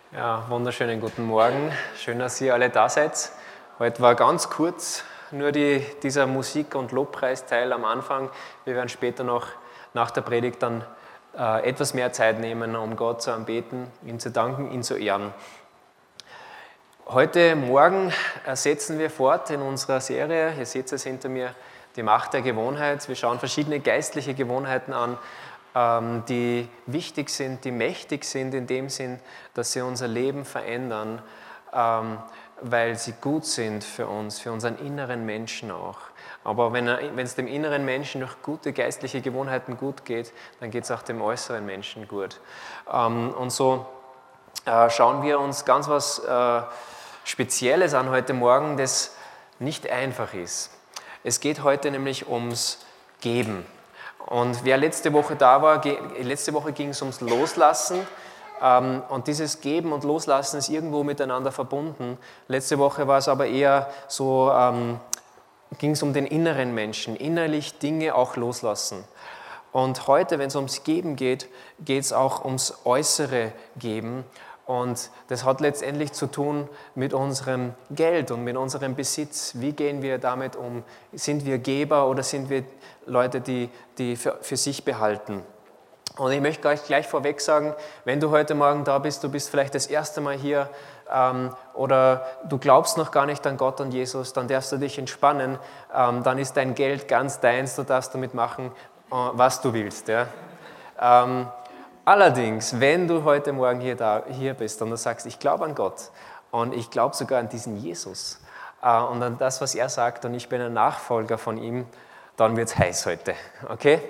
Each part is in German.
Ja, wunderschönen guten Morgen. Schön, dass ihr alle da seid. Heute war ganz kurz nur dieser Musik- und Lobpreisteil am Anfang. Wir werden später noch nach der Predigt dann etwas mehr Zeit nehmen, um Gott zu anbeten, ihm zu danken, ihn zu ehren. Heute Morgen setzen wir fort in unserer Serie. Ihr seht es hinter mir, die Macht der Gewohnheit. Wir schauen verschiedene geistliche Gewohnheiten an, die wichtig sind, die mächtig sind in dem Sinn, dass sie unser Leben verändern, weil sie gut sind für uns, für unseren inneren Menschen auch. Aber wenn es dem inneren Menschen durch gute geistliche Gewohnheiten gut geht, dann geht es auch dem äußeren Menschen gut. Und so schauen wir uns ganz was Spezielles an heute Morgen, das nicht einfach ist. Es geht heute nämlich ums Geben. Und wer letzte Woche da war, letzte Woche ging es ums Loslassen. Und dieses Geben und Loslassen ist irgendwo miteinander verbunden. Letzte Woche war es aber eher so, ging es um den inneren Menschen, innerlich Dinge auch loslassen. Und heute, wenn es ums Geben geht, geht es auch ums äußere Geben. Und das hat letztendlich zu tun mit unserem Geld und mit unserem Besitz. Wie gehen wir damit um? Sind wir Geber oder sind wir Leute, die für sich behalten? Und ich möchte gleich vorweg sagen, wenn du heute Morgen da bist, du bist vielleicht das erste Mal hier oder du glaubst noch gar nicht an Gott und Jesus, dann darfst du dich entspannen, dann ist dein Geld ganz deins, du darfst damit machen, was du willst. Ja? Allerdings, wenn du heute Morgen hier bist und du sagst, ich glaube an Gott und ich glaube sogar an diesen Jesus und an das, was er sagt und ich bin ein Nachfolger von ihm, dann wird es heiß heute, okay?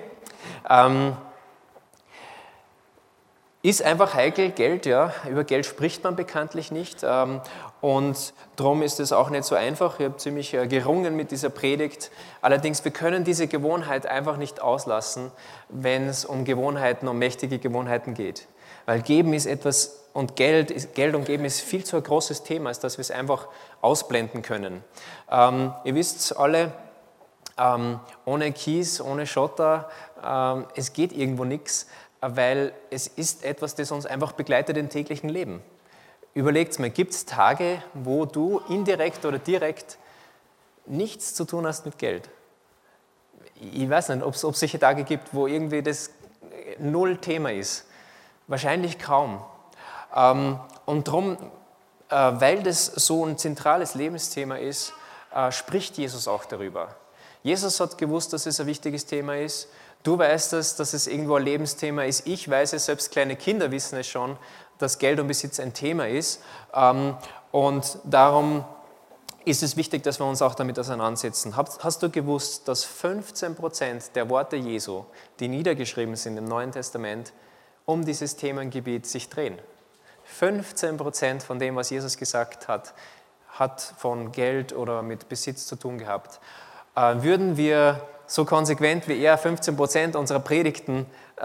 Ist einfach heikel, Geld, ja. Über Geld spricht man bekanntlich nicht und darum ist es auch nicht so einfach. Ich habe ziemlich gerungen mit dieser Predigt. Allerdings, wir können diese Gewohnheit einfach nicht auslassen, wenn es um Gewohnheiten, um mächtige Gewohnheiten geht. Weil Geben ist etwas und Geld und Geben ist viel zu ein großes Thema, als dass wir es einfach ausblenden können. Ihr wisst alle, ohne Kies, ohne Schotter, es geht irgendwo nichts, weil es ist etwas, das uns einfach begleitet im täglichen Leben. Überlegt mal, gibt es Tage, wo du indirekt oder direkt nichts zu tun hast mit Geld? Ich weiß nicht, ob es solche Tage gibt, wo irgendwie das null Thema ist. Wahrscheinlich kaum. Und darum, weil das so ein zentrales Lebensthema ist, spricht Jesus auch darüber. Jesus hat gewusst, dass es ein wichtiges Thema ist. Du weißt es, dass es irgendwo ein Lebensthema ist. Ich weiß es, selbst kleine Kinder wissen es schon, dass Geld und Besitz ein Thema ist. Und darum ist es wichtig, dass wir uns auch damit auseinandersetzen. Hast du gewusst, dass 15% der Worte Jesu, die niedergeschrieben sind im Neuen Testament, um dieses Themengebiet sich drehen? 15% von dem, was Jesus gesagt hat, hat von Geld oder mit Besitz zu tun gehabt. Würden wir so konsequent wie er 15% unserer Predigten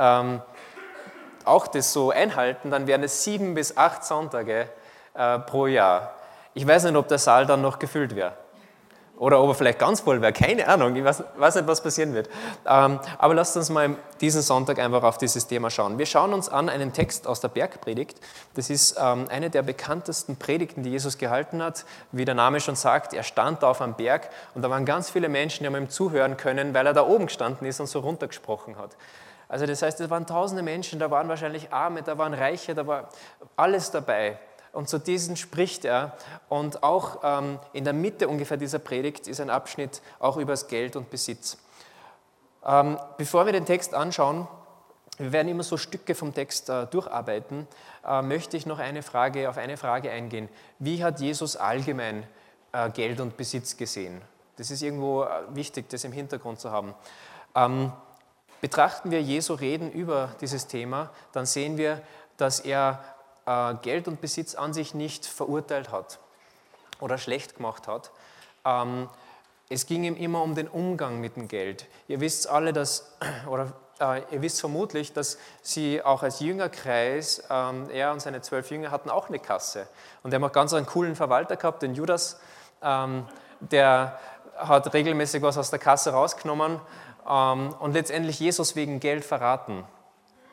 auch das so einhalten, dann wären es 7 bis 8 Sonntage pro Jahr. Ich weiß nicht, ob der Saal dann noch gefüllt wäre. Oder ob er vielleicht ganz voll wäre, keine Ahnung, ich weiß nicht, was passieren wird. Aber lasst uns mal diesen Sonntag einfach auf dieses Thema schauen. Wir schauen uns an einen Text aus der Bergpredigt. Das ist eine der bekanntesten Predigten, die Jesus gehalten hat. Wie der Name schon sagt, er stand da auf einem Berg und da waren ganz viele Menschen, die haben ihm zuhören können, weil er da oben gestanden ist und so runtergesprochen hat. Also das heißt, es waren tausende Menschen, da waren wahrscheinlich Arme, da waren Reiche, da war alles dabei. Und zu diesen spricht er und auch in der Mitte ungefähr dieser Predigt ist ein Abschnitt auch über das Geld und Besitz. Bevor wir den Text anschauen, wir werden immer so Stücke vom Text durcharbeiten, möchte ich noch auf eine Frage eingehen. Wie hat Jesus allgemein Geld und Besitz gesehen? Das ist irgendwo wichtig, das im Hintergrund zu haben. Betrachten wir Jesu Reden über dieses Thema, dann sehen wir, dass er Geld und Besitz an sich nicht verurteilt hat oder schlecht gemacht hat. Es ging ihm immer um den Umgang mit dem Geld. Ihr wisst alle, ihr wisst vermutlich, dass sie auch als Jüngerkreis, er und seine 12 Jünger hatten auch eine Kasse. Und die haben auch ganz einen coolen Verwalter gehabt, den Judas, der hat regelmäßig was aus der Kasse rausgenommen und letztendlich Jesus wegen Geld verraten.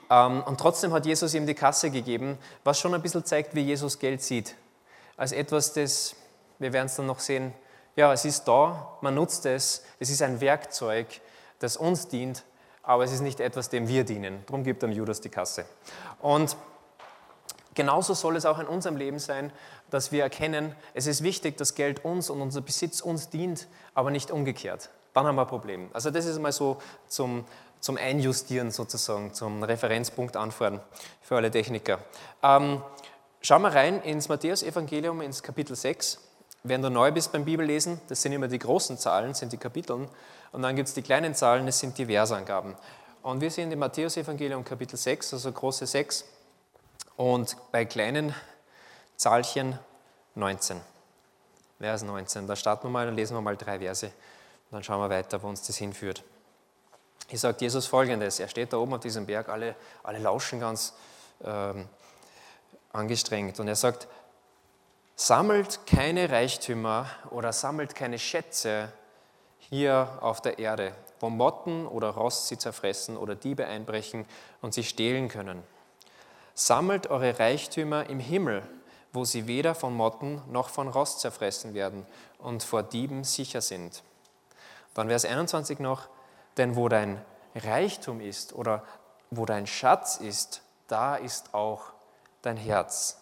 Und trotzdem hat Jesus ihm die Kasse gegeben, was schon ein bisschen zeigt, wie Jesus Geld sieht. Als etwas, das, wir werden es dann noch sehen, ja, es ist da, man nutzt es ist ein Werkzeug, das uns dient, aber es ist nicht etwas, dem wir dienen. Darum gibt dem Judas die Kasse. Und genauso soll es auch in unserem Leben sein, dass wir erkennen, es ist wichtig, dass Geld uns und unser Besitz uns dient, aber nicht umgekehrt. Dann haben wir ein Problem. Also das ist mal so zum Einjustieren sozusagen, zum Referenzpunkt anfahren für alle Techniker. Schauen wir rein ins Matthäus-Evangelium, ins Kapitel 6. Wenn du neu bist beim Bibellesen, das sind immer die großen Zahlen, sind die Kapiteln, und dann gibt es die kleinen Zahlen, das sind die Versangaben. Und wir sind im Matthäus-Evangelium Kapitel 6, also große 6, und bei kleinen Zahlchen 19. Vers 19, da starten wir mal, dann lesen wir mal 3 Verse, und dann schauen wir weiter, wo uns das hinführt. Hier sagt Jesus Folgendes, er steht da oben auf diesem Berg, alle lauschen ganz angestrengt, und er sagt, sammelt keine Reichtümer oder sammelt keine Schätze hier auf der Erde, wo Motten oder Rost sie zerfressen oder Diebe einbrechen und sie stehlen können. Sammelt eure Reichtümer im Himmel, wo sie weder von Motten noch von Rost zerfressen werden und vor Dieben sicher sind. Dann Vers 21 noch, denn wo dein Reichtum ist oder wo dein Schatz ist, da ist auch dein Herz.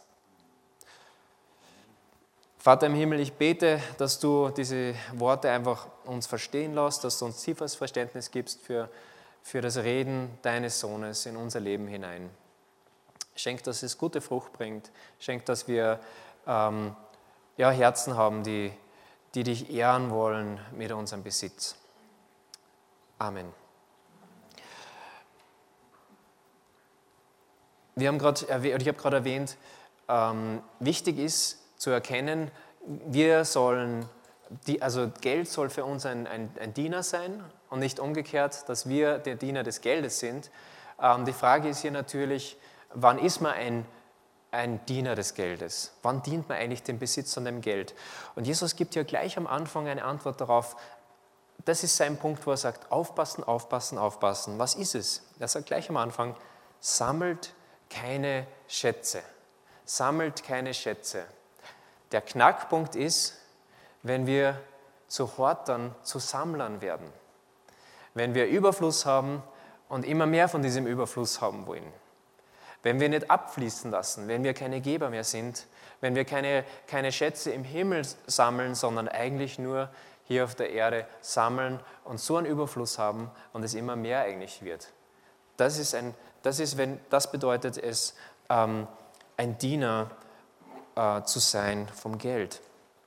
Vater im Himmel, ich bete, dass du diese Worte einfach uns verstehen lässt, dass du uns tieferes Verständnis gibst für das Reden deines Sohnes in unser Leben hinein. Schenk, dass es gute Frucht bringt. Schenk, dass wir Herzen haben, die dich ehren wollen mit unserem Besitz. Amen. Ich habe gerade erwähnt, wichtig ist zu erkennen, Geld soll für uns ein Diener sein und nicht umgekehrt, dass wir der Diener des Geldes sind. Die Frage ist hier natürlich, wann ist man ein Diener des Geldes? Wann dient man eigentlich dem Besitz und dem Geld? Und Jesus gibt hier gleich am Anfang eine Antwort darauf. Das ist sein Punkt, wo er sagt, aufpassen, aufpassen, aufpassen. Was ist es? Er sagt gleich am Anfang, sammelt keine Schätze. Sammelt keine Schätze. Der Knackpunkt ist, wenn wir zu Hortern, zu Sammlern werden. Wenn wir Überfluss haben und immer mehr von diesem Überfluss haben wollen. Wenn wir nicht abfließen lassen, wenn wir keine Geber mehr sind, wenn wir keine Schätze im Himmel sammeln, sondern eigentlich nur hier auf der Erde sammeln und so einen Überfluss haben und es immer mehr eigentlich wird. Das bedeutet es, ein Diener zu sein vom Geld.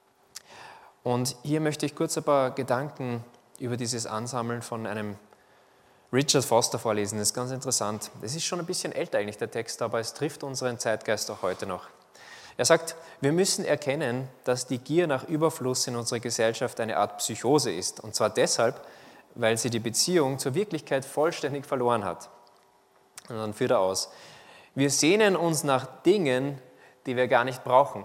Und hier möchte ich kurz ein paar Gedanken über dieses Ansammeln von einem Richard Foster vorlesen. Das ist ganz interessant. Das ist schon ein bisschen älter eigentlich, der Text, aber es trifft unseren Zeitgeist auch heute noch. Er sagt, wir müssen erkennen, dass die Gier nach Überfluss in unserer Gesellschaft eine Art Psychose ist. Und zwar deshalb, weil sie die Beziehung zur Wirklichkeit vollständig verloren hat. Und dann führt er aus. Wir sehnen uns nach Dingen, die wir gar nicht brauchen.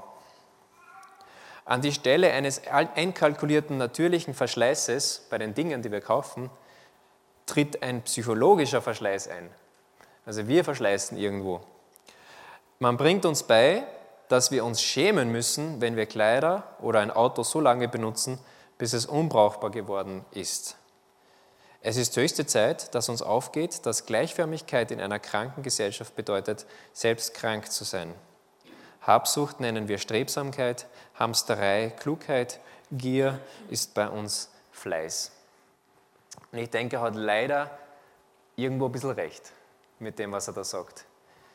An die Stelle eines einkalkulierten natürlichen Verschleißes bei den Dingen, die wir kaufen, tritt ein psychologischer Verschleiß ein. Also wir verschleißen irgendwo. Man bringt uns bei, dass wir uns schämen müssen, wenn wir Kleider oder ein Auto so lange benutzen, bis es unbrauchbar geworden ist. Es ist höchste Zeit, dass uns aufgeht, dass Gleichförmigkeit in einer kranken Gesellschaft bedeutet, selbst krank zu sein. Habsucht nennen wir Strebsamkeit, Hamsterei Klugheit, Gier ist bei uns Fleiß. Und ich denke, er hat leider irgendwo ein bisschen recht mit dem, was er da sagt.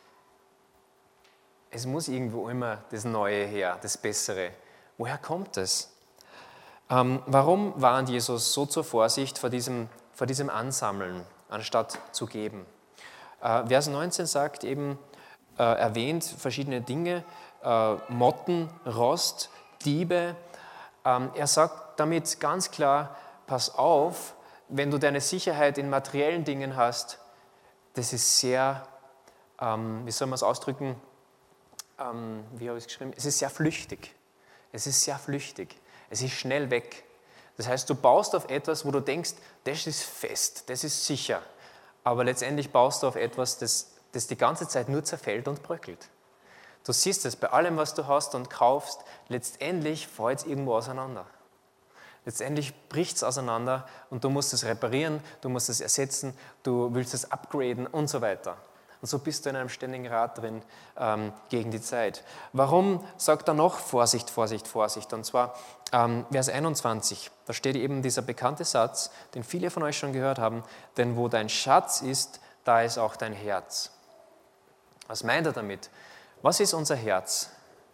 Es muss irgendwo immer das Neue her, das Bessere. Woher kommt das? Warum warnt Jesus so zur Vorsicht vor diesem Ansammeln, anstatt zu geben? Vers 19 sagt eben, erwähnt verschiedene Dinge, Motten, Rost, Diebe. Er sagt damit ganz klar, pass auf, wenn du deine Sicherheit in materiellen Dingen hast, das ist sehr, wie soll man es ausdrücken, wie habe ich es geschrieben? Es ist sehr flüchtig. Es ist sehr flüchtig. Es ist schnell weg. Das heißt, du baust auf etwas, wo du denkst, das ist fest, das ist sicher. Aber letztendlich baust du auf etwas, das das die ganze Zeit nur zerfällt und bröckelt. Du siehst es bei allem, was du hast und kaufst, letztendlich fällt es irgendwo auseinander. Letztendlich bricht es auseinander und du musst es reparieren, du musst es ersetzen, du willst es upgraden und so weiter. Und so bist du in einem ständigen Rad drin gegen die Zeit. Warum sagt er noch Vorsicht, Vorsicht, Vorsicht? Und zwar Vers 21, da steht eben dieser bekannte Satz, den viele von euch schon gehört haben, denn wo dein Schatz ist, da ist auch dein Herz. Was meint er damit? Was ist unser Herz?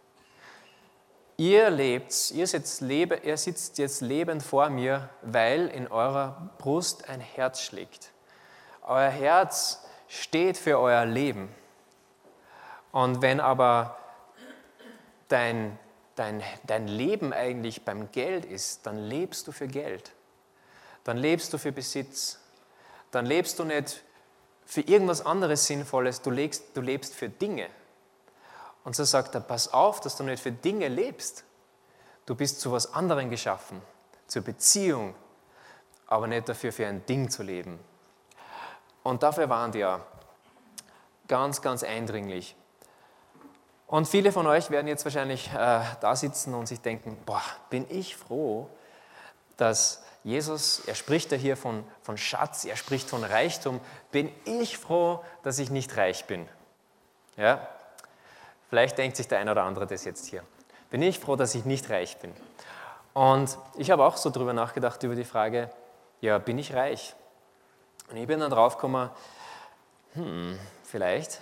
Ihr sitzt jetzt lebend vor mir, weil in eurer Brust ein Herz schlägt. Euer Herz steht für euer Leben. Und wenn aber dein Leben eigentlich beim Geld ist, dann lebst du für Geld. Dann lebst du für Besitz. Dann lebst du nicht für irgendwas anderes Sinnvolles, du lebst für Dinge. Und so sagt er, pass auf, dass du nicht für Dinge lebst. Du bist zu was anderem geschaffen, zur Beziehung, aber nicht dafür, für ein Ding zu leben. Und dafür warnt er ganz, ganz eindringlich. Und viele von euch werden jetzt wahrscheinlich da sitzen und sich denken, boah, bin ich froh, dass Jesus, er spricht ja hier von Schatz, er spricht von Reichtum, bin ich froh, dass ich nicht reich bin. Ja? Vielleicht denkt sich der eine oder andere das jetzt hier. Bin ich froh, dass ich nicht reich bin? Und ich habe auch so drüber nachgedacht, über die Frage, ja, bin ich reich? Und ich bin dann draufgekommen, vielleicht.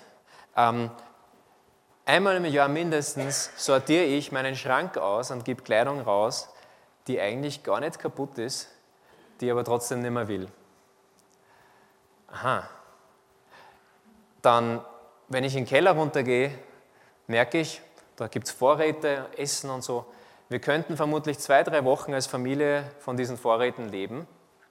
Einmal im Jahr mindestens sortiere ich meinen Schrank aus und gebe Kleidung raus, die eigentlich gar nicht kaputt ist, die aber trotzdem nicht mehr will. Aha. Dann, wenn ich in den Keller runtergehe, merke ich, da gibt es Vorräte, Essen und so. Wir könnten vermutlich 2-3 Wochen als Familie von diesen Vorräten leben,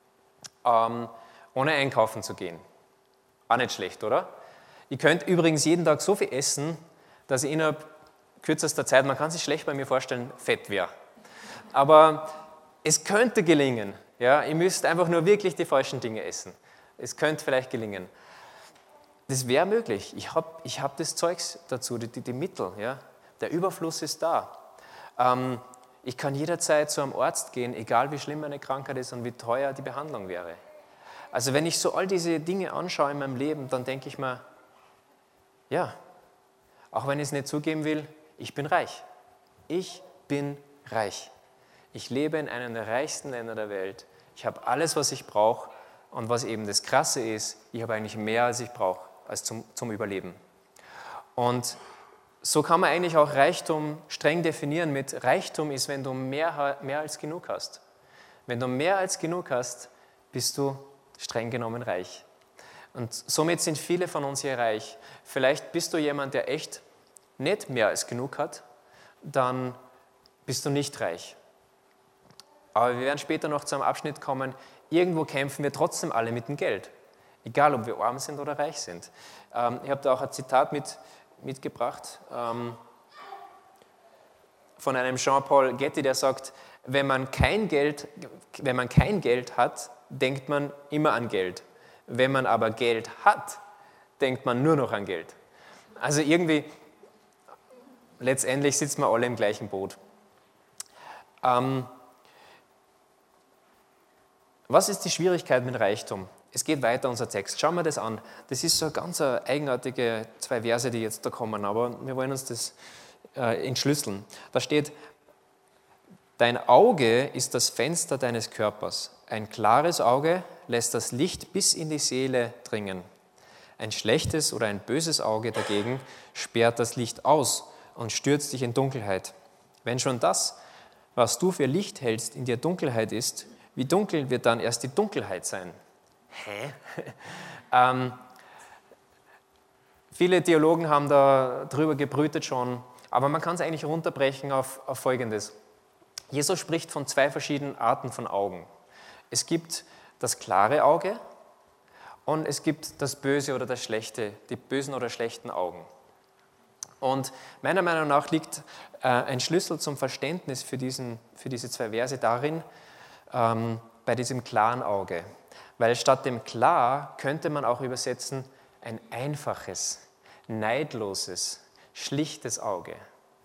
ohne einkaufen zu gehen. Auch nicht schlecht, oder? Ihr könnt übrigens jeden Tag so viel essen, dass ich innerhalb kürzester Zeit, man kann sich schlecht bei mir vorstellen, fett wäre. Aber es könnte gelingen. Ja? Ihr müsst einfach nur wirklich die falschen Dinge essen. Es könnte vielleicht gelingen. Das wäre möglich. Ich hab das Zeugs dazu, die Mittel. Ja? Der Überfluss ist da. Ich kann jederzeit zu einem Arzt gehen, egal wie schlimm meine Krankheit ist und wie teuer die Behandlung wäre. Also wenn ich so all diese Dinge anschaue in meinem Leben, dann denke ich mir, ja, auch wenn ich es nicht zugeben will, ich bin reich. Ich bin reich. Ich lebe in einem der reichsten Länder der Welt. Ich habe alles, was ich brauche. Und was eben das Krasse ist, ich habe eigentlich mehr, als ich brauche, als zum Überleben. Und so kann man eigentlich auch Reichtum streng definieren mit Reichtum ist, wenn du mehr als genug hast. Wenn du mehr als genug hast, bist du streng genommen reich. Und somit sind viele von uns hier reich. Vielleicht bist du jemand, der echt nicht mehr als genug hat, dann bist du nicht reich. Aber wir werden später noch zu einem Abschnitt kommen, irgendwo kämpfen wir trotzdem alle mit dem Geld. Egal, ob wir arm sind oder reich sind. Ich habe da auch ein Zitat mitgebracht von einem Jean-Paul Getty, der sagt, wenn man kein Geld hat, denkt man immer an Geld. Wenn man aber Geld hat, denkt man nur noch an Geld. Also irgendwie, letztendlich sitzen wir alle im gleichen Boot. Was ist die Schwierigkeit mit Reichtum? Es geht weiter, unser Text. Schauen wir das an. Das ist so ganz eigenartige 2 Verse, die jetzt da kommen, aber wir wollen uns das entschlüsseln. Da steht, dein Auge ist das Fenster deines Körpers. Ein klares Auge lässt das Licht bis in die Seele dringen. Ein schlechtes oder ein böses Auge dagegen sperrt das Licht aus und stürzt dich in Dunkelheit. Wenn schon das, was du für Licht hältst, in dir Dunkelheit ist, wie dunkel wird dann erst die Dunkelheit sein? Viele Theologen haben da drüber gebrütet schon, aber man kann es eigentlich runterbrechen auf Folgendes. Jesus spricht von 2 verschiedenen Arten von Augen. Es gibt das klare Auge und es gibt das Böse oder das Schlechte, die bösen oder schlechten Augen. Und meiner Meinung nach liegt ein Schlüssel zum Verständnis für diese 2 Verse darin, bei diesem klaren Auge. Weil statt dem klar könnte man auch übersetzen ein einfaches, neidloses, schlichtes Auge.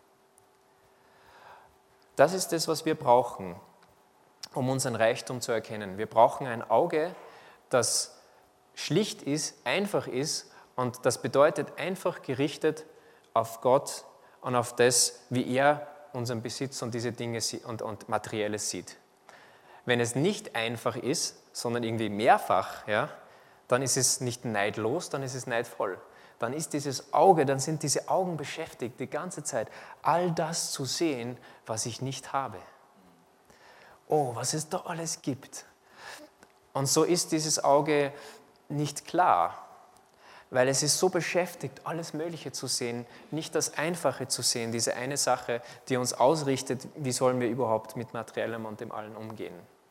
Das ist das, was wir brauchen, um unseren Reichtum zu erkennen. Wir brauchen ein Auge, das schlicht ist, einfach ist und das bedeutet einfach gerichtet auf Gott und auf das, wie er unseren Besitz und diese Dinge und Materielles sieht. Wenn es nicht einfach ist, sondern irgendwie mehrfach, ja, dann ist es nicht neidlos, dann ist es neidvoll. Dann ist dieses Auge, dann sind diese Augen beschäftigt, die ganze Zeit, all das zu sehen, was ich nicht habe. Oh, was es da alles gibt. Und so ist dieses Auge nicht klar, weil es ist so beschäftigt, alles Mögliche zu sehen, nicht das Einfache zu sehen, diese eine Sache, die uns ausrichtet, wie sollen wir überhaupt mit Materiellem und dem Allen umgehen.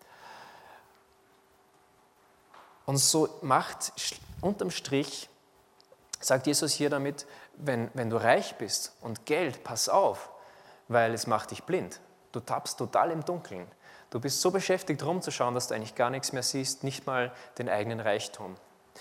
Und so macht unterm Strich, sagt Jesus hier damit, wenn du reich bist und Geld, pass auf, weil es macht dich blind. Du tappst total im Dunkeln. Du bist so beschäftigt rumzuschauen, dass du eigentlich gar nichts mehr siehst, nicht mal den eigenen Reichtum.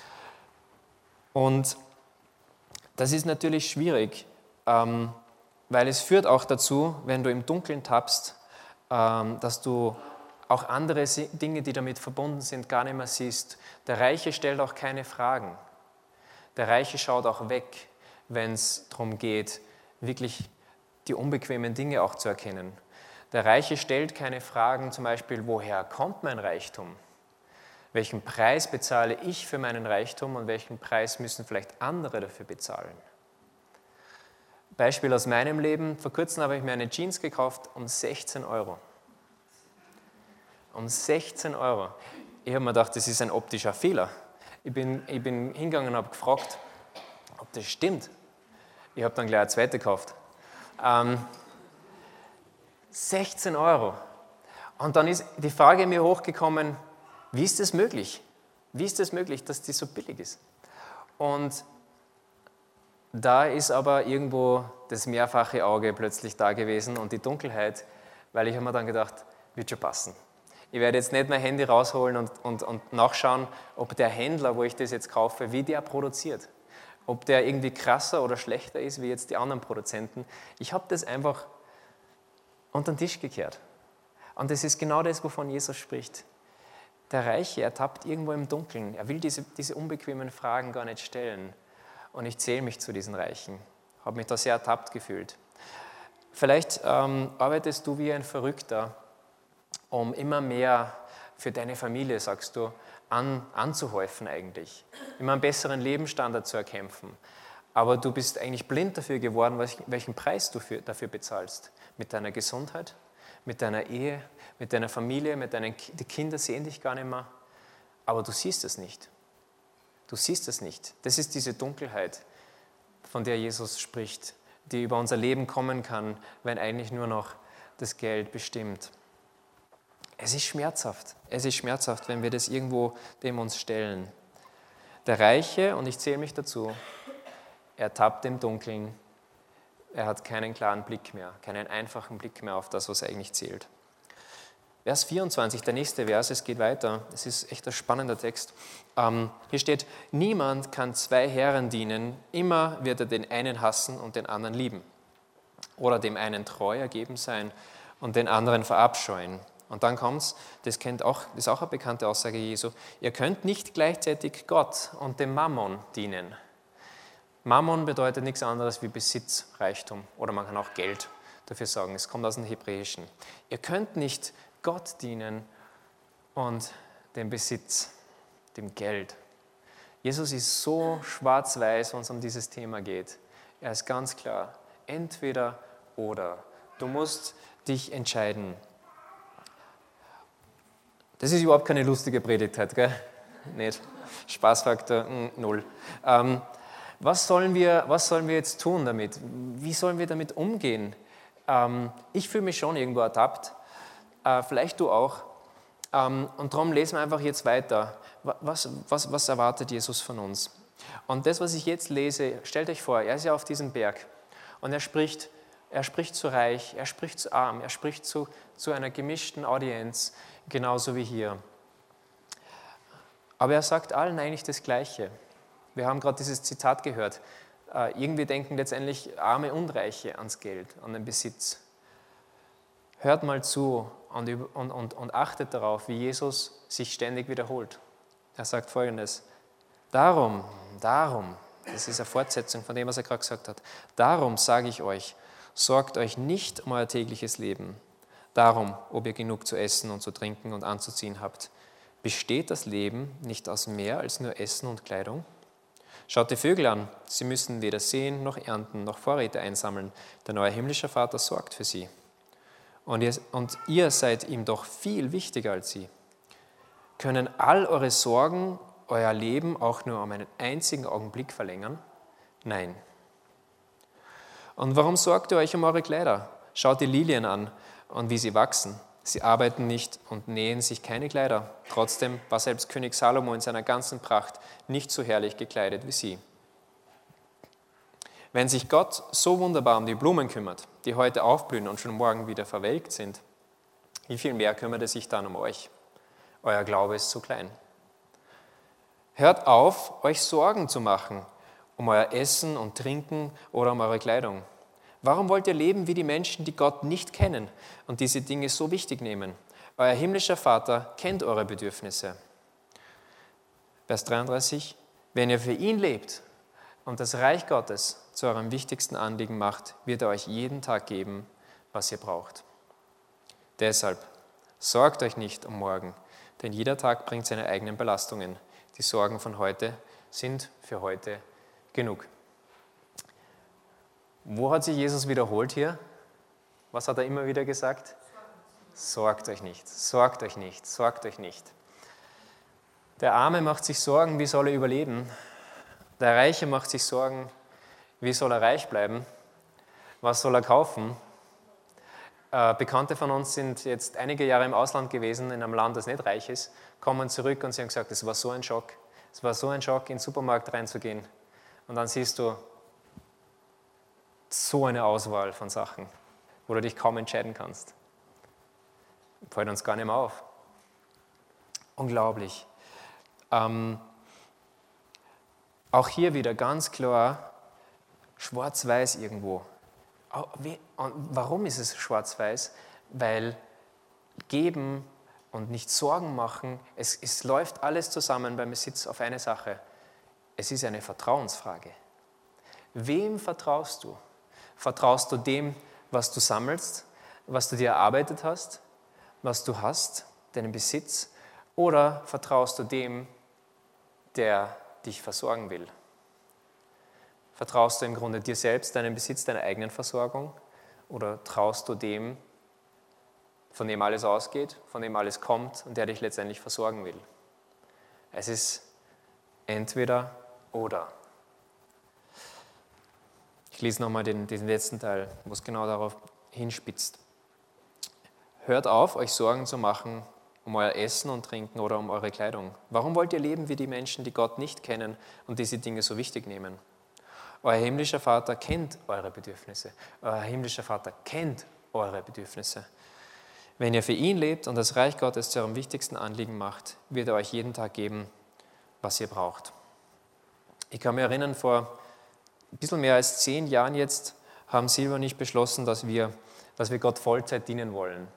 Und das ist natürlich schwierig, weil es führt auch dazu, wenn du im Dunkeln tappst, dass du auch andere Dinge, die damit verbunden sind, gar nicht mehr siehst. Der Reiche stellt auch keine Fragen. Der Reiche schaut auch weg, wenn es darum geht, wirklich die unbequemen Dinge auch zu erkennen. Der Reiche stellt keine Fragen, zum Beispiel, woher kommt mein Reichtum? Welchen Preis bezahle ich für meinen Reichtum und welchen Preis müssen vielleicht andere dafür bezahlen? Beispiel aus meinem Leben, vor kurzem habe ich mir eine Jeans gekauft um 16 Euro. Um 16 Euro. Ich habe mir gedacht, das ist ein optischer Fehler. Ich bin hingegangen und habe gefragt, ob das stimmt. Ich habe dann gleich eine zweite gekauft. 16 Euro. Und dann ist die Frage mir hochgekommen, wie ist das möglich? Wie ist das möglich, dass die so billig ist? Und da ist aber irgendwo das mehrfache Auge plötzlich da gewesen und die Dunkelheit, weil ich habe mir dann gedacht, wird schon passen. Ich werde jetzt nicht mein Handy rausholen und nachschauen, ob der Händler, wo ich das jetzt kaufe, wie der produziert. Ob der irgendwie krasser oder schlechter ist, wie jetzt die anderen Produzenten. Ich habe das einfach unter den Tisch gekehrt. Und das ist genau das, wovon Jesus spricht. Der Reiche, er tappt irgendwo im Dunkeln. Er will diese unbequemen Fragen gar nicht stellen. Und ich zähle mich zu diesen Reichen. Habe mich da sehr ertappt gefühlt. Vielleicht arbeitest du wie ein Verrückter, um immer mehr für deine Familie, sagst du, anzuhäufen eigentlich. Immer einen besseren Lebensstandard zu erkämpfen. Aber du bist eigentlich blind dafür geworden, welchen Preis du dafür bezahlst. Mit deiner Gesundheit, mit deiner Ehe, mit deiner Familie, die Kinder sehen dich gar nicht mehr. Aber du siehst es nicht. Du siehst es nicht. Das ist diese Dunkelheit, von der Jesus spricht, die über unser Leben kommen kann, wenn eigentlich nur noch das Geld bestimmt. Es ist schmerzhaft, wenn wir das irgendwo dem uns stellen. Der Reiche, und ich zähle mich dazu, er tappt im Dunkeln, er hat keinen klaren Blick mehr, keinen einfachen Blick mehr auf das, was eigentlich zählt. Vers 24, der nächste Vers, es geht weiter, es ist echt ein spannender Text. Hier steht, niemand kann zwei Herren dienen, immer wird er den einen hassen und den anderen lieben. Oder dem einen treu ergeben sein und den anderen verabscheuen. Und dann kommt's, das ist auch eine bekannte Aussage Jesu, ihr könnt nicht gleichzeitig Gott und dem Mammon dienen. Mammon bedeutet nichts anderes wie Besitz, Reichtum oder man kann auch Geld dafür sagen, es kommt aus dem Hebräischen. Ihr könnt nicht Gott dienen und dem Besitz, dem Geld. Jesus ist so schwarz-weiß, wenn es um dieses Thema geht. Er ist ganz klar, entweder oder. Du musst dich entscheiden. Das ist überhaupt keine lustige Predigt heute, gell? Nicht. Spaßfaktor 0. Was sollen wir jetzt tun damit? Wie sollen wir damit umgehen? Ich fühle mich schon irgendwo ertappt, vielleicht du auch. Und darum lesen wir einfach jetzt weiter. Was erwartet Jesus von uns? Und das, was ich jetzt lese, stellt euch vor, er ist ja auf diesem Berg und er spricht zu reich, er spricht zu arm, er spricht zu einer gemischten Audienz, genauso wie hier. Aber er sagt allen eigentlich das Gleiche. Wir haben gerade dieses Zitat gehört. Irgendwie denken letztendlich Arme und Reiche ans Geld, an den Besitz. Hört mal zu und achtet darauf, wie Jesus sich ständig wiederholt. Er sagt Folgendes: Darum, das ist eine Fortsetzung von dem, was er gerade gesagt hat. Darum sage ich euch, sorgt euch nicht um euer tägliches Leben. Darum, ob ihr genug zu essen und zu trinken und anzuziehen habt. Besteht das Leben nicht aus mehr als nur Essen und Kleidung? Schaut die Vögel an, sie müssen weder säen noch ernten noch Vorräte einsammeln, denn euer himmlischer Vater sorgt für sie. Und ihr seid ihm doch viel wichtiger als sie. Können all eure Sorgen euer Leben auch nur um einen einzigen Augenblick verlängern? Nein. Und warum sorgt ihr euch um eure Kleider? Schaut die Lilien an und wie sie wachsen. Sie arbeiten nicht und nähen sich keine Kleider. Trotzdem war selbst König Salomo in seiner ganzen Pracht nicht so herrlich gekleidet wie sie. Wenn sich Gott so wunderbar um die Blumen kümmert, die heute aufblühen und schon morgen wieder verwelkt sind, wie viel mehr kümmert er sich dann um euch? Euer Glaube ist zu klein. Hört auf, euch Sorgen zu machen um euer Essen und Trinken oder um eure Kleidung. Warum wollt ihr leben wie die Menschen, die Gott nicht kennen und diese Dinge so wichtig nehmen? Euer himmlischer Vater kennt eure Bedürfnisse. Vers 33, wenn ihr für ihn lebt und das Reich Gottes zu eurem wichtigsten Anliegen macht, wird er euch jeden Tag geben, was ihr braucht. Deshalb sorgt euch nicht um morgen, denn jeder Tag bringt seine eigenen Belastungen. Die Sorgen von heute sind für heute genug. Wo hat sich Jesus wiederholt hier? Was hat er immer wieder gesagt? Sorgt euch nicht, sorgt euch nicht, sorgt euch nicht. Der Arme macht sich Sorgen, wie soll er überleben? Der Reiche macht sich Sorgen, wie soll er reich bleiben? Was soll er kaufen? Bekannte von uns sind jetzt einige Jahre im Ausland gewesen, in einem Land, das nicht reich ist, kommen zurück und sie haben gesagt, es war so ein Schock. Es war so ein Schock, in den Supermarkt reinzugehen. Und dann siehst du so eine Auswahl von Sachen, wo du dich kaum entscheiden kannst. Fällt uns gar nicht mehr auf. Unglaublich. Auch hier wieder ganz klar, schwarz-weiß irgendwo. Und warum ist es schwarz-weiß? Weil geben und nicht Sorgen machen, es läuft alles zusammen beim Besitz auf eine Sache. Es ist eine Vertrauensfrage. Wem vertraust du? Vertraust du dem, was du sammelst, was du dir erarbeitet hast, was du hast, deinen Besitz? Oder vertraust du dem, der dich versorgen will? Vertraust du im Grunde dir selbst, deinem Besitz, deiner eigenen Versorgung? Oder traust du dem, von dem alles ausgeht, von dem alles kommt und der dich letztendlich versorgen will? Es ist entweder oder. Ich lese nochmal den letzten Teil, wo es genau darauf hinspitzt. Hört auf, euch Sorgen zu machen um euer Essen und Trinken oder um eure Kleidung. Warum wollt ihr leben wie die Menschen, die Gott nicht kennen und diese Dinge so wichtig nehmen? Euer himmlischer Vater kennt eure Bedürfnisse. Euer himmlischer Vater kennt eure Bedürfnisse. Wenn ihr für ihn lebt und das Reich Gottes zu eurem wichtigsten Anliegen macht, wird er euch jeden Tag geben, was ihr braucht. Ich kann mich erinnern, vor ein bisschen mehr als 10 Jahren jetzt haben Silvia und ich beschlossen, dass wir Gott Vollzeit dienen wollen.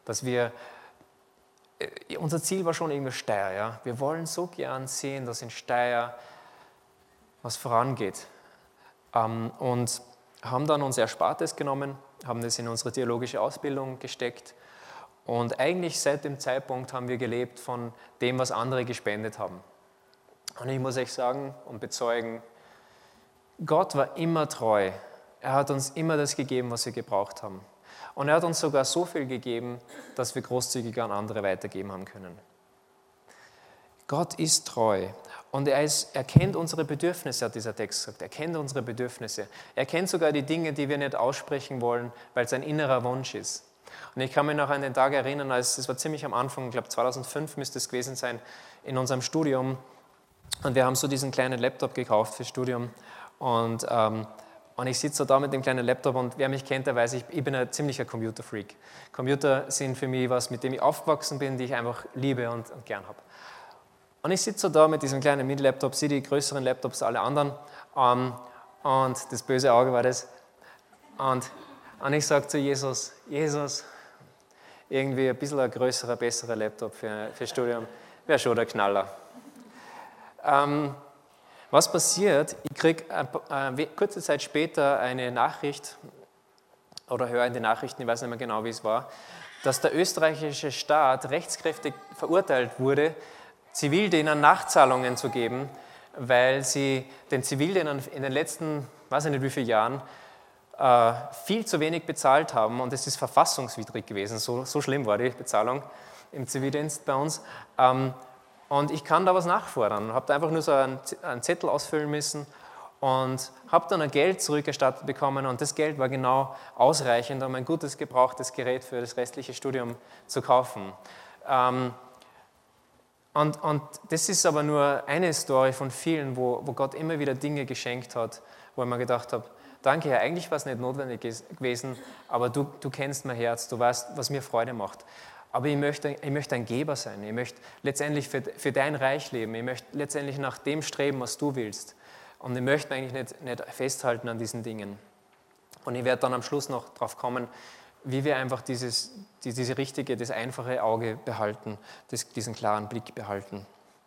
Unser Ziel war schon irgendwie Steyr. Ja? Wir wollen so gern sehen, dass in Steyr was vorangeht. Und haben dann unser Erspartes genommen, haben das in unsere theologische Ausbildung gesteckt. Und eigentlich seit dem Zeitpunkt haben wir gelebt von dem, was andere gespendet haben. Und ich muss euch sagen und bezeugen, Gott war immer treu. Er hat uns immer das gegeben, was wir gebraucht haben. Und er hat uns sogar so viel gegeben, dass wir großzügig an andere weitergeben haben können. Gott ist treu und er kennt unsere Bedürfnisse, hat dieser Text gesagt. Er kennt unsere Bedürfnisse. Er kennt sogar die Dinge, die wir nicht aussprechen wollen, weil es ein innerer Wunsch ist. Und ich kann mich noch an den Tag erinnern, das war ziemlich am Anfang, ich glaube 2005 müsste es gewesen sein, in unserem Studium. Und wir haben so diesen kleinen Laptop gekauft fürs Studium. Und ich sitze da mit dem kleinen Laptop und wer mich kennt, der weiß, ich bin ein ziemlicher Computerfreak. Computer sind für mich was, mit dem ich aufgewachsen bin, die ich einfach liebe und gern habe. Und ich sitze so da mit diesem kleinen Mini-Laptop, sehe die größeren Laptops, alle anderen. Und das böse Auge war das. Und ich sage zu Jesus, Jesus, irgendwie ein bisschen ein größerer, besserer Laptop für Studium wäre schon der Knaller. Was passiert? Ich kriege kurze Zeit später eine Nachricht, oder höre in den Nachrichten, ich weiß nicht mehr genau, wie es war, dass der österreichische Staat rechtskräftig verurteilt wurde, Zivildienern Nachzahlungen zu geben, weil sie den Zivildienern in den letzten, weiß ich nicht wie viele Jahren, viel zu wenig bezahlt haben und es ist verfassungswidrig gewesen. So schlimm war die Bezahlung im Zivildienst bei uns. Und ich kann da was nachfordern. Habe da einfach nur so einen Zettel ausfüllen müssen und habe dann ein Geld zurückerstattet bekommen und das Geld war genau ausreichend, um ein gutes, gebrauchtes Gerät für das restliche Studium zu kaufen. Und das ist aber nur eine Story von vielen, wo Gott immer wieder Dinge geschenkt hat, wo ich mir gedacht habe, danke Herr, eigentlich war es nicht notwendig gewesen, aber du kennst mein Herz, du weißt, was mir Freude macht. Aber ich möchte ein Geber sein, ich möchte letztendlich für dein Reich leben, ich möchte letztendlich nach dem streben, was du willst. Und ich möchte eigentlich nicht festhalten an diesen Dingen. Und ich werde dann am Schluss noch darauf kommen, wie wir einfach das einfache Auge behalten, diesen klaren Blick behalten.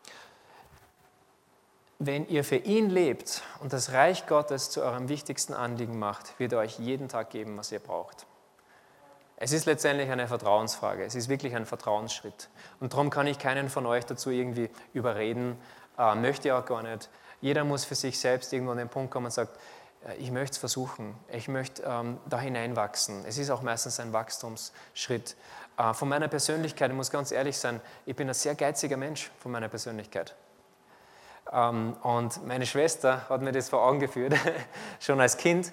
Wenn ihr für ihn lebt und das Reich Gottes zu eurem wichtigsten Anliegen macht, wird er euch jeden Tag geben, was ihr braucht. Es ist letztendlich eine Vertrauensfrage, es ist wirklich ein Vertrauensschritt. Und darum kann ich keinen von euch dazu irgendwie überreden, möchte ich auch gar nicht. Jeder muss für sich selbst irgendwo an den Punkt kommen und sagt, ich möchte es versuchen, ich möchte da hineinwachsen. Es ist auch meistens ein Wachstumsschritt. Von meiner Persönlichkeit, ich muss ganz ehrlich sein, ich bin ein sehr geiziger Mensch von meiner Persönlichkeit. Und meine Schwester hat mir das vor Augen geführt, schon als Kind.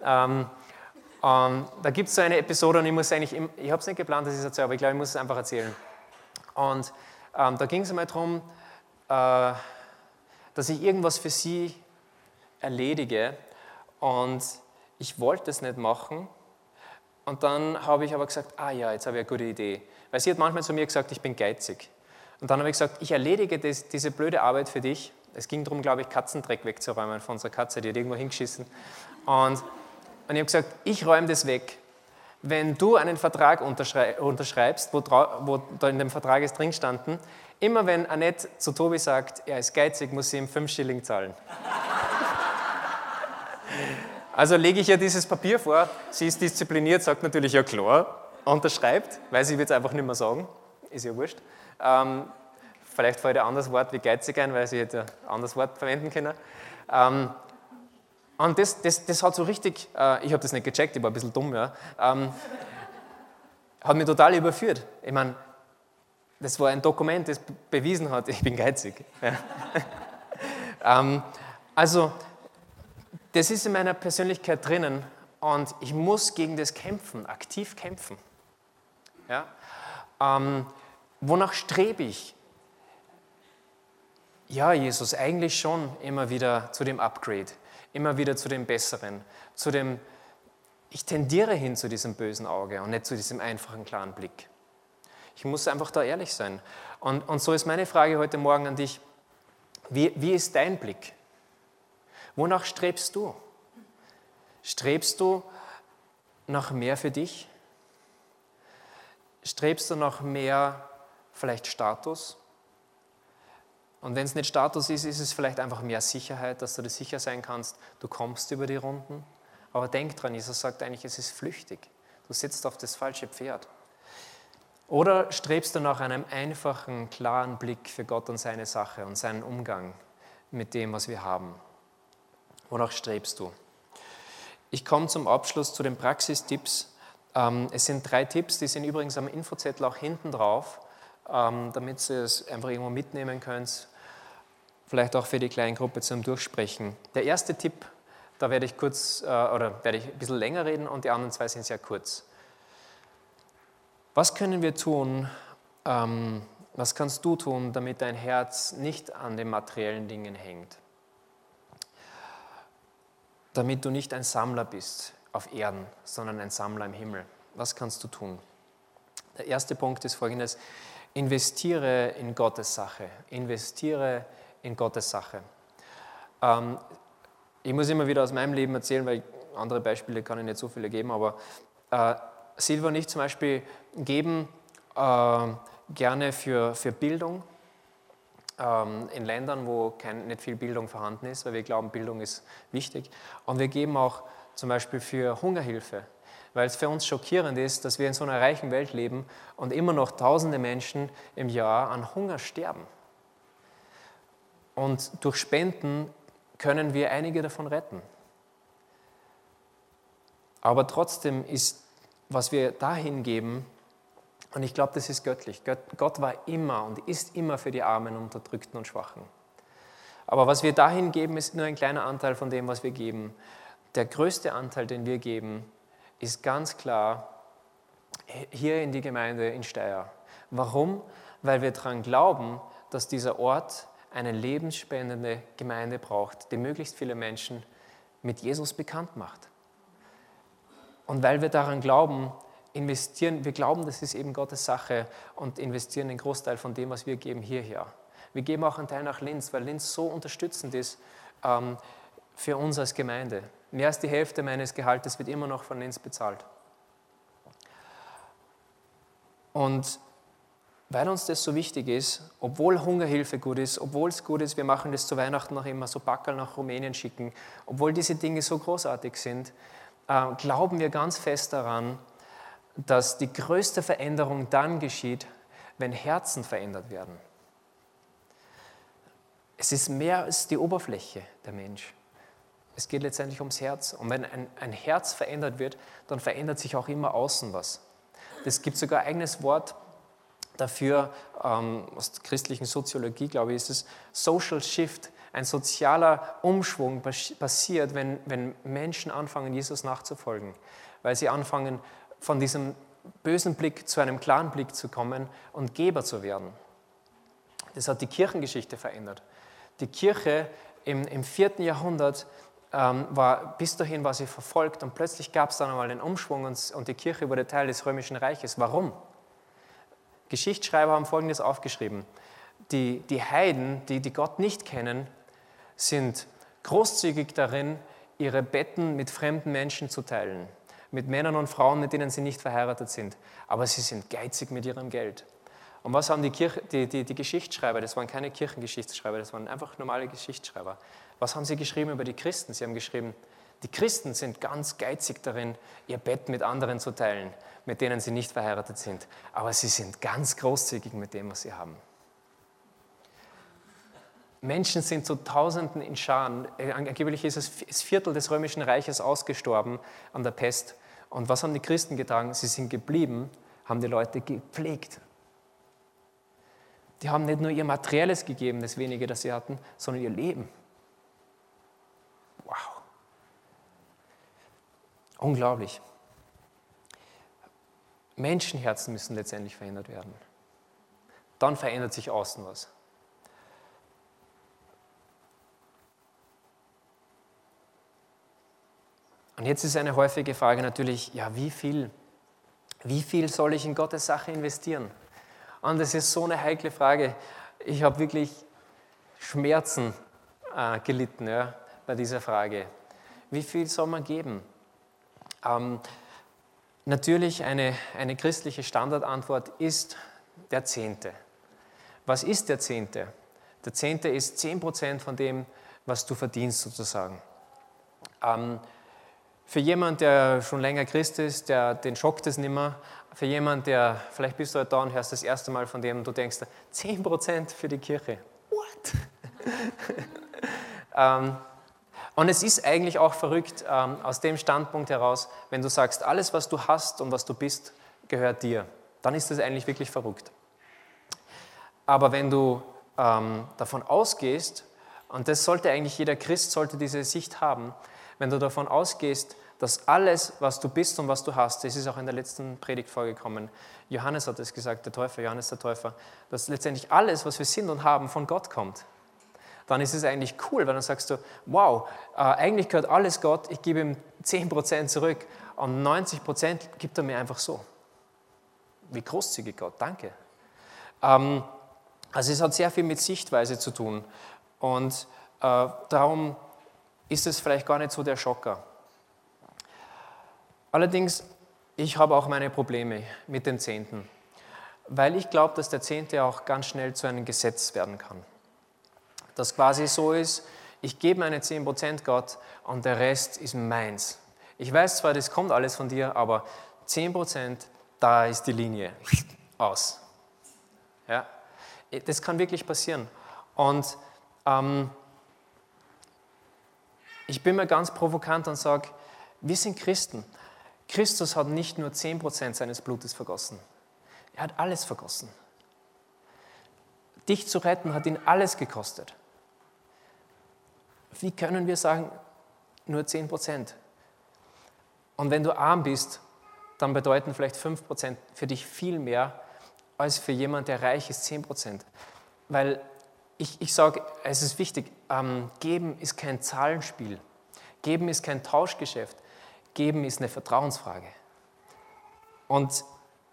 Da gibt es so eine Episode und ich habe es nicht geplant, dass ich es erzähle, aber ich glaube, ich muss es einfach erzählen. Und da ging es einmal darum, dass ich irgendwas für sie erledige und ich wollte es nicht machen. Und dann habe ich aber gesagt, jetzt habe ich eine gute Idee. Weil sie hat manchmal zu mir gesagt, ich bin geizig. Und dann habe ich gesagt, ich erledige diese blöde Arbeit für dich. Es ging darum, glaube ich, Katzendreck wegzuräumen von unserer Katze, die hat irgendwo hingeschissen. Und ich habe gesagt, ich räume das weg. Wenn du einen Vertrag unterschreibst, wo da in dem Vertrag ist drin gestanden, immer wenn Annette zu Tobi sagt, er ist geizig, muss sie ihm 5 Schilling zahlen. Also lege ich ihr dieses Papier vor, sie ist diszipliniert, sagt natürlich, ja klar, unterschreibt, weil sie wird es einfach nicht mehr sagen, ist ja wurscht. Vielleicht fällt ein anderes Wort wie geizig ein, weil sie hätte ein anderes Wort verwenden können. Und das hat so richtig, ich habe das nicht gecheckt, ich war ein bisschen dumm, ja, hat mich total überführt. Ich meine, das war ein Dokument, das bewiesen hat, ich bin geizig. Ja. Also, das ist in meiner Persönlichkeit drinnen und ich muss gegen das kämpfen, aktiv kämpfen. Ja? Wonach strebe ich? Ja, Jesus, eigentlich schon immer wieder zu dem Upgrade, immer wieder zu dem Besseren, ich tendiere hin zu diesem bösen Auge und nicht zu diesem einfachen, klaren Blick. Ich muss einfach da ehrlich sein. Und so ist meine Frage heute Morgen an dich, wie ist dein Blick? Wonach strebst du? Strebst du nach mehr für dich? Strebst du nach mehr vielleicht Status? Und wenn es nicht Status ist, ist es vielleicht einfach mehr Sicherheit, dass du dir sicher sein kannst, du kommst über die Runden. Aber denk dran, Jesus sagt eigentlich, es ist flüchtig. Du sitzt auf das falsche Pferd. Oder strebst du nach einem einfachen, klaren Blick für Gott und seine Sache und seinen Umgang mit dem, was wir haben? Wonach strebst du? Ich komme zum Abschluss zu den Praxistipps. Es sind 3 Tipps, die sind übrigens am Infozettel auch hinten drauf, damit ihr es einfach irgendwo mitnehmen könnt, vielleicht auch für die Kleingruppe zum Durchsprechen. Der erste Tipp, da werde ich ein bisschen länger reden und die anderen 2 sind sehr kurz. Was können wir tun, was kannst du tun, damit dein Herz nicht an den materiellen Dingen hängt? Damit du nicht ein Sammler bist auf Erden, sondern ein Sammler im Himmel. Was kannst du tun? Der erste Punkt ist folgendes: investiere in Gottes Sache. Investiere in Gottes Sache. Ich muss immer wieder aus meinem Leben erzählen, weil andere Beispiele kann ich nicht so viele geben, aber Silva und ich zum Beispiel geben gerne für Bildung in Ländern, wo nicht viel Bildung vorhanden ist, weil wir glauben, Bildung ist wichtig. Und wir geben auch zum Beispiel für Hungerhilfe, weil es für uns schockierend ist, dass wir in so einer reichen Welt leben und immer noch tausende Menschen im Jahr an Hunger sterben. Und durch Spenden können wir einige davon retten. Aber trotzdem ist, was wir dahin geben, und ich glaube, das ist göttlich. Gott war immer und ist immer für die Armen, Unterdrückten und Schwachen. Aber was wir dahin geben, ist nur ein kleiner Anteil von dem, was wir geben. Der größte Anteil, den wir geben, ist ganz klar hier in die Gemeinde in Steyr. Warum? Weil wir daran glauben, dass dieser Ort eine lebensspendende Gemeinde braucht, die möglichst viele Menschen mit Jesus bekannt macht. Und weil wir daran glauben, wir glauben, das ist eben Gottes Sache und investieren den Großteil von dem, was wir geben, hierher. Wir geben auch einen Teil nach Linz, weil Linz so unterstützend ist für uns als Gemeinde. Mehr als die Hälfte meines Gehaltes wird immer noch von Linz bezahlt. Und weil uns das so wichtig ist, obwohl Hungerhilfe gut ist, obwohl es gut ist, wir machen das zu Weihnachten noch immer, so Packerl nach Rumänien schicken, obwohl diese Dinge so großartig sind, glauben wir ganz fest daran, dass die größte Veränderung dann geschieht, wenn Herzen verändert werden. Es ist mehr als die Oberfläche der Mensch. Es geht letztendlich ums Herz. Und wenn ein Herz verändert wird, dann verändert sich auch immer außen was. Es gibt sogar ein eigenes Wort dafür, aus der christlichen Soziologie, glaube ich, ist es Social Shift. Ein sozialer Umschwung passiert, wenn Menschen anfangen, Jesus nachzufolgen. Weil sie anfangen, von diesem bösen Blick zu einem klaren Blick zu kommen und Geber zu werden. Das hat die Kirchengeschichte verändert. Die Kirche im 4. Jahrhundert bis dahin war sie verfolgt und plötzlich gab es dann einmal einen Umschwung und die Kirche wurde Teil des Römischen Reiches. Warum? Geschichtsschreiber haben Folgendes aufgeschrieben. Die Heiden, die Gott nicht kennen, sind großzügig darin, ihre Betten mit fremden Menschen zu teilen. Mit Männern und Frauen, mit denen sie nicht verheiratet sind. Aber sie sind geizig mit ihrem Geld. Und was haben die Geschichtsschreiber, das waren keine Kirchengeschichtsschreiber, das waren einfach normale Geschichtsschreiber, was haben sie geschrieben über die Christen? Sie haben geschrieben, die Christen sind ganz geizig darin, ihr Bett mit anderen zu teilen, mit denen sie nicht verheiratet sind. Aber sie sind ganz großzügig mit dem, was sie haben. Menschen sind zu Tausenden in Scharen. Angeblich ist das Viertel des Römischen Reiches ausgestorben an der Pest. Und was haben die Christen getan? Sie sind geblieben, haben die Leute gepflegt. Die haben nicht nur ihr Materielles gegeben, das wenige, das sie hatten, sondern ihr Leben. Wow. Unglaublich. Menschenherzen müssen letztendlich verändert werden. Dann verändert sich außen was. Und jetzt ist eine häufige Frage natürlich, ja, wie viel soll ich in Gottes Sache investieren? Und das ist so eine heikle Frage. Ich habe wirklich Schmerzen gelitten bei dieser Frage. Wie viel soll man geben? Natürlich eine christliche Standardantwort ist der Zehnte. Was ist der Zehnte? Der Zehnte ist 10% von dem, was du verdienst sozusagen. Für jemanden, der schon länger Christ ist, den schockt es nicht mehr. Für jemanden, der, vielleicht bist du heute da und hörst das erste Mal von dem und du denkst, 10% für die Kirche. What? Und es ist eigentlich auch verrückt aus dem Standpunkt heraus, wenn du sagst, alles, was du hast und was du bist, gehört dir. Dann ist das eigentlich wirklich verrückt. Aber wenn du davon ausgehst, und das sollte eigentlich jeder Christ, sollte diese Sicht haben, wenn du davon ausgehst, dass alles, was du bist und was du hast, das ist auch in der letzten Predigt vorgekommen, Johannes hat es gesagt, Johannes der Täufer, dass letztendlich alles, was wir sind und haben, von Gott kommt. Dann ist es eigentlich cool, weil dann sagst du, wow, eigentlich gehört alles Gott, ich gebe ihm 10% zurück und 90% gibt er mir einfach so. Wie großzügig Gott, danke. Also es hat sehr viel mit Sichtweise zu tun und darum ist es vielleicht gar nicht so der Schocker. Allerdings, ich habe auch meine Probleme mit dem Zehnten, weil ich glaube, dass der Zehnte auch ganz schnell zu einem Gesetz werden kann. Das quasi so ist, ich gebe meine 10% Gott und der Rest ist meins. Ich weiß zwar, das kommt alles von dir, aber 10%, da ist die Linie aus. Ja, das kann wirklich passieren. Und ich bin mal ganz provokant und sage, wir sind Christen. Christus hat nicht nur 10% seines Blutes vergossen. Er hat alles vergossen. Dich zu retten hat ihn alles gekostet. Wie können wir sagen, nur 10%? Und wenn du arm bist, dann bedeuten vielleicht 5% für dich viel mehr als für jemanden, der reich ist, 10%. Weil ich sage, es ist wichtig, geben ist kein Zahlenspiel. Geben ist kein Tauschgeschäft. Geben ist eine Vertrauensfrage. Und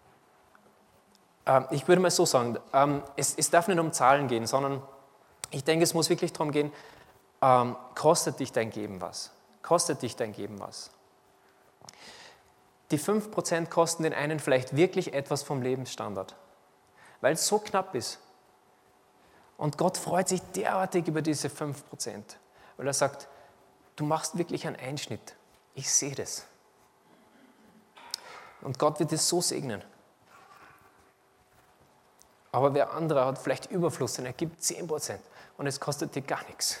ich würde mal so sagen, es darf nicht um Zahlen gehen, sondern ich denke, es muss wirklich darum gehen, kostet dich dein Geben was? Kostet dich dein Geben was? Die 5% kosten den einen vielleicht wirklich etwas vom Lebensstandard, weil es so knapp ist. Und Gott freut sich derartig über diese 5%, weil er sagt, du machst wirklich einen Einschnitt. Ich sehe das. Und Gott wird es so segnen. Aber wer andere hat vielleicht Überfluss und er gibt 10% und es kostet dir gar nichts.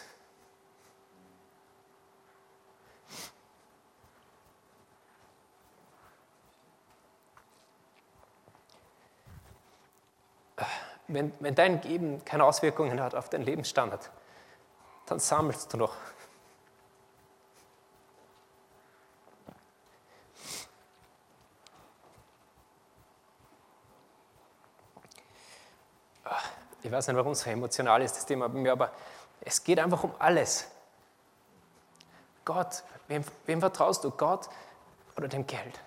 Wenn dein Geben keine Auswirkungen hat auf deinen Lebensstandard, dann sammelst du noch. Ich weiß nicht, warum es so emotional ist, das Thema bei mir, aber es geht einfach um alles. Gott, wem vertraust du? Gott oder dem Geld?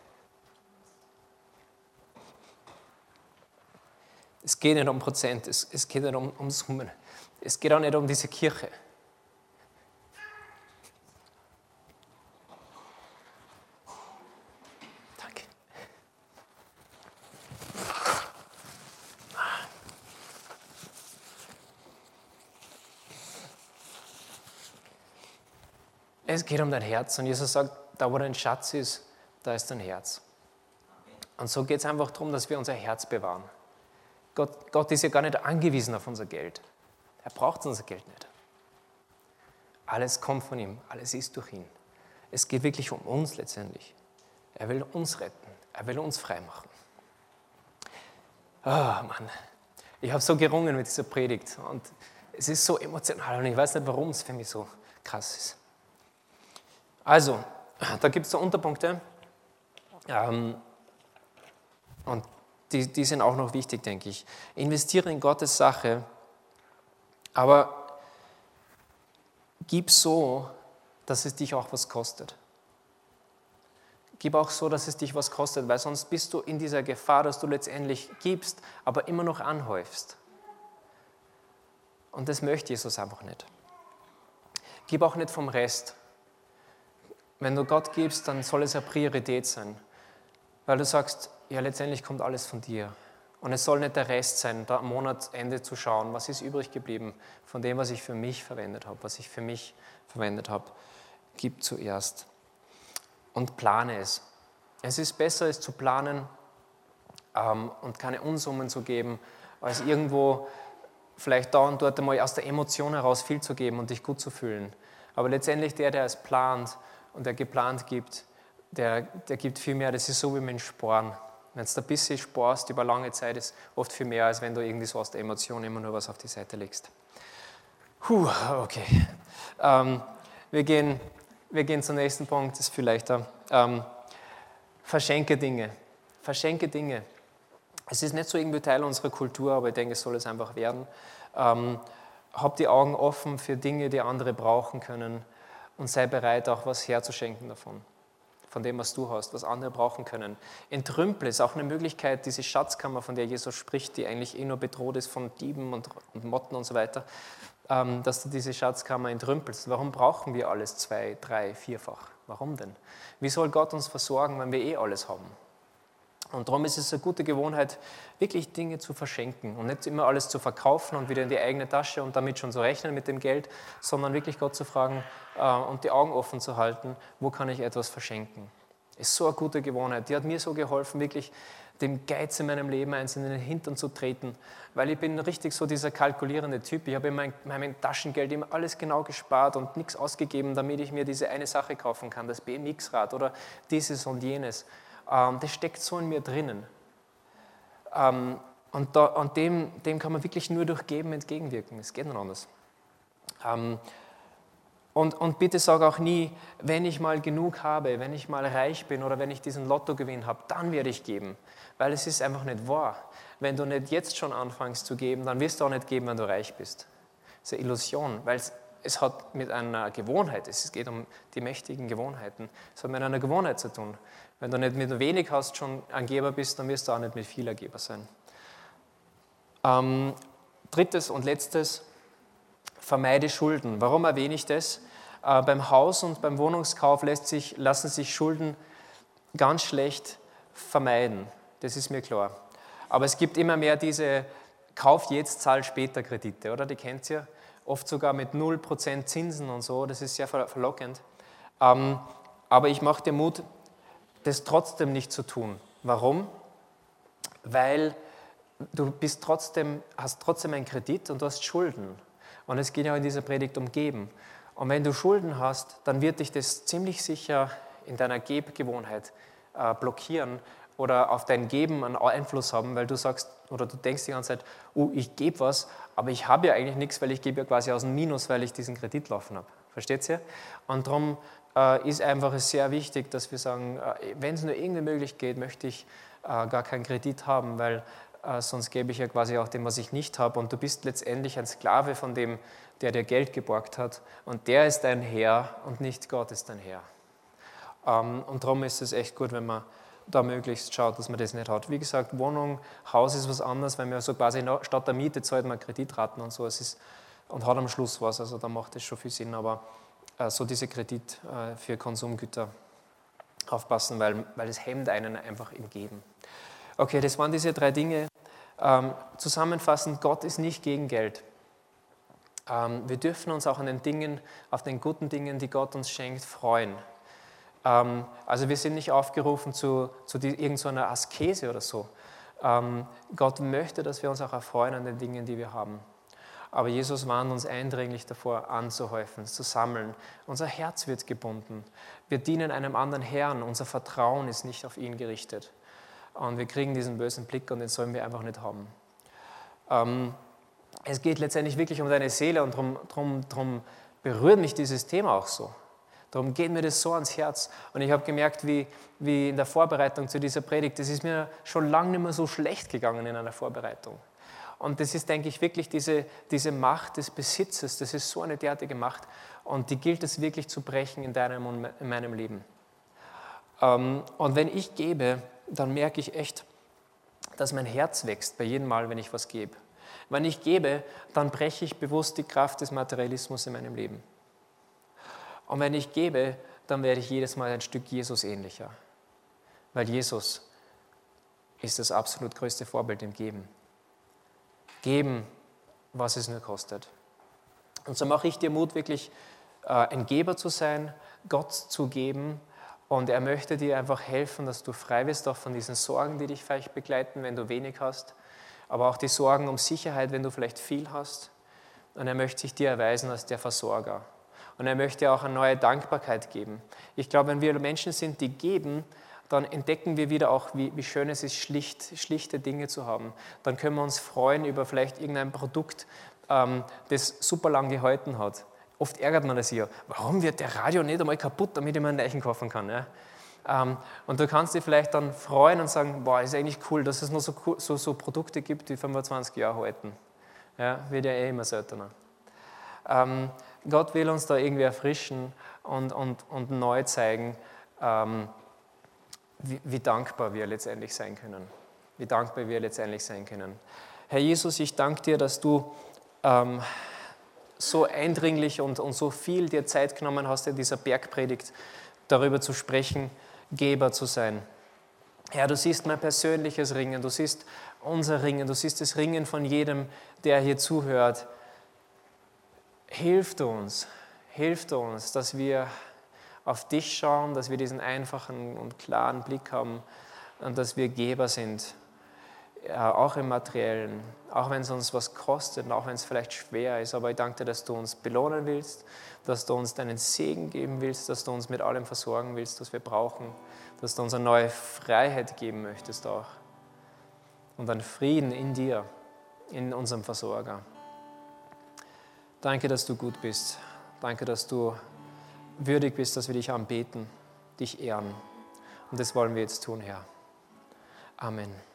Es geht nicht um Prozent, es geht nicht um Summen. Es geht auch nicht um diese Kirche. Danke. Es geht um dein Herz und Jesus sagt, da wo dein Schatz ist, da ist dein Herz. Und so geht es einfach darum, dass wir unser Herz bewahren. Gott ist ja gar nicht angewiesen auf unser Geld. Er braucht unser Geld nicht. Alles kommt von ihm, alles ist durch ihn. Es geht wirklich um uns letztendlich. Er will uns retten, er will uns frei machen. Mann, ich habe so gerungen mit dieser Predigt und es ist so emotional und ich weiß nicht, warum es für mich so krass ist. Also, da gibt es so Unterpunkte und die sind auch noch wichtig, denke ich. Investiere in Gottes Sache, aber gib so, dass es dich auch was kostet. Gib auch so, dass es dich was kostet, weil sonst bist du in dieser Gefahr, dass du letztendlich gibst, aber immer noch anhäufst. Und das möchte Jesus einfach nicht. Gib auch nicht vom Rest. Wenn du Gott gibst, dann soll es eine Priorität sein, weil du sagst, ja, letztendlich kommt alles von dir. Und es soll nicht der Rest sein, da am Monatsende zu schauen, was ist übrig geblieben von dem, was ich für mich verwendet habe, was ich für mich verwendet habe. Gib zuerst und plane es. Es ist besser, es zu planen und keine Unsummen zu geben, als irgendwo vielleicht da und dort einmal aus der Emotion heraus viel zu geben und dich gut zu fühlen. Aber letztendlich der es plant und der geplant gibt, der gibt viel mehr. Das ist so wie mit dem Sparen. Wenn du ein bisschen sparst über lange Zeit, ist oft viel mehr, als wenn du irgendwie so aus der Emotion immer nur was auf die Seite legst. Okay. Wir gehen zum nächsten Punkt, das ist viel leichter. Verschenke Dinge. Verschenke Dinge. Es ist nicht so irgendwie Teil unserer Kultur, aber ich denke, es soll es einfach werden. Hab die Augen offen für Dinge, die andere brauchen können und sei bereit, auch was herzuschenken davon. von dem, was du hast, was andere brauchen können. Entrümpel ist auch eine Möglichkeit, diese Schatzkammer, von der Jesus spricht, die eigentlich nur bedroht ist von Dieben und Motten und so weiter, dass du diese Schatzkammer entrümpelst. Warum brauchen wir alles 2-, 3-, 4-fach? Warum denn? Wie soll Gott uns versorgen, wenn wir alles haben? Und darum ist es eine gute Gewohnheit, wirklich Dinge zu verschenken und nicht immer alles zu verkaufen und wieder in die eigene Tasche und damit schon zu rechnen mit dem Geld, sondern wirklich Gott zu fragen und die Augen offen zu halten, wo kann ich etwas verschenken. Ist so eine gute Gewohnheit. Die hat mir so geholfen, wirklich dem Geiz in meinem Leben eins in den Hintern zu treten, weil ich bin richtig so dieser kalkulierende Typ. Ich habe in meinem Taschengeld immer alles genau gespart und nichts ausgegeben, damit ich mir diese eine Sache kaufen kann, das BMX-Rad oder dieses und jenes. Das steckt so in mir drinnen. Und dem kann man wirklich nur durch Geben entgegenwirken. Es geht nicht anders. Und bitte sag auch nie, wenn ich mal genug habe, wenn ich mal reich bin oder wenn ich diesen Lottogewinn habe, dann werde ich geben. Weil es ist einfach nicht wahr. Wenn du nicht jetzt schon anfängst zu geben, dann wirst du auch nicht geben, wenn du reich bist. Das ist eine Illusion, weil es hat mit einer Gewohnheit, es geht um die mächtigen Gewohnheiten, es hat mit einer Gewohnheit zu tun. Wenn du nicht mit wenig hast, schon ein Geber bist, dann wirst du auch nicht mit viel ein Geber sein. Drittes und letztes, vermeide Schulden. Warum erwähne ich das? Beim Haus- und beim Wohnungskauf lassen sich Schulden ganz schlecht vermeiden. Das ist mir klar. Aber es gibt immer mehr diese Kauf jetzt, zahl später Kredite, oder? Die kennt ihr. Oft sogar mit 0% Zinsen und so. Das ist sehr verlockend. Aber ich mache dir Mut, das trotzdem nicht zu tun. Warum? Weil du hast trotzdem einen Kredit und du hast Schulden. Und es geht ja in dieser Predigt um Geben. Und wenn du Schulden hast, dann wird dich das ziemlich sicher in deiner Gebgewohnheit blockieren oder auf dein Geben einen Einfluss haben, weil du sagst oder du denkst die ganze Zeit, ich gebe was, aber ich habe ja eigentlich nichts, weil ich gebe ja quasi aus dem Minus, weil ich diesen Kredit laufen habe. Versteht ihr? Und darum ist einfach sehr wichtig, dass wir sagen, wenn es nur irgendwie möglich geht, möchte ich gar keinen Kredit haben, weil sonst gebe ich ja quasi auch dem, was ich nicht habe. Und du bist letztendlich ein Sklave von dem, der dir Geld geborgt hat. Und der ist dein Herr und nicht Gott ist dein Herr. Und darum ist es echt gut, wenn man da möglichst schaut, dass man das nicht hat. Wie gesagt, Wohnung, Haus ist was anderes, weil man so quasi statt der Miete zahlt man Kreditraten und so. Und hat am Schluss was, also da macht das schon viel Sinn. Aber so diese Kredit für Konsumgüter aufpassen, weil es hemmt einen einfach im Geben. Okay, das waren diese 3 Dinge. Zusammenfassend, Gott ist nicht gegen Geld. Wir dürfen uns auch an den Dingen, auf den guten Dingen, die Gott uns schenkt, freuen. Also wir sind nicht aufgerufen zu irgendeiner Askese oder so. Gott möchte, dass wir uns auch erfreuen an den Dingen, die wir haben. Aber Jesus warnt uns eindringlich davor, anzuhäufen, zu sammeln. Unser Herz wird gebunden. Wir dienen einem anderen Herrn. Unser Vertrauen ist nicht auf ihn gerichtet. Und wir kriegen diesen bösen Blick und den sollen wir einfach nicht haben. Es geht letztendlich wirklich um deine Seele und darum berührt mich dieses Thema auch so. Darum geht mir das so ans Herz. Und ich habe gemerkt, wie in der Vorbereitung zu dieser Predigt, das ist mir schon lange nicht mehr so schlecht gegangen in einer Vorbereitung. Und das ist, denke ich, wirklich diese Macht des Besitzes, das ist so eine derartige Macht und die gilt es wirklich zu brechen in deinem und in meinem Leben. Und wenn ich gebe, dann merke ich echt, dass mein Herz wächst bei jedem Mal, wenn ich was gebe. Wenn ich gebe, dann breche ich bewusst die Kraft des Materialismus in meinem Leben. Und wenn ich gebe, dann werde ich jedes Mal ein Stück Jesus ähnlicher. Weil Jesus ist das absolut größte Vorbild im Geben. Geben, was es nur kostet. Und so mache ich dir Mut, wirklich ein Geber zu sein, Gott zu geben. Und er möchte dir einfach helfen, dass du frei wirst auch von diesen Sorgen, die dich vielleicht begleiten, wenn du wenig hast. Aber auch die Sorgen um Sicherheit, wenn du vielleicht viel hast. Und er möchte sich dir erweisen als der Versorger. Und er möchte dir auch eine neue Dankbarkeit geben. Ich glaube, wenn wir Menschen sind, die geben, dann entdecken wir wieder auch, wie schön es ist, schlichte Dinge zu haben. Dann können wir uns freuen über vielleicht irgendein Produkt, das super lang gehalten hat. Oft ärgert man das ja. Warum wird der Radio nicht einmal kaputt, damit ich mir einen neuen kaufen kann? Ja? Und du kannst dich vielleicht dann freuen und sagen, boah, ist eigentlich cool, dass es noch so Produkte gibt, die 25 Jahre halten. Ja, wird ja immer seltener. Gott will uns da irgendwie erfrischen und neu zeigen, wie dankbar wir letztendlich sein können. Wie dankbar wir letztendlich sein können. Herr Jesus, ich danke dir, dass du so eindringlich und so viel dir Zeit genommen hast, in dieser Bergpredigt darüber zu sprechen, Geber zu sein. Herr, du siehst mein persönliches Ringen, du siehst unser Ringen, du siehst das Ringen von jedem, der hier zuhört. Hilf uns, dass wir auf dich schauen, dass wir diesen einfachen und klaren Blick haben und dass wir Geber sind, ja, auch im Materiellen, auch wenn es uns was kostet und auch wenn es vielleicht schwer ist. Aber ich danke dir, dass du uns belohnen willst, dass du uns deinen Segen geben willst, dass du uns mit allem versorgen willst, was wir brauchen, dass du uns eine neue Freiheit geben möchtest auch und einen Frieden in dir, in unserem Versorger. Danke, dass du gut bist. Danke, dass du würdig bist, dass wir dich anbeten, dich ehren. Und das wollen wir jetzt tun, Herr. Amen.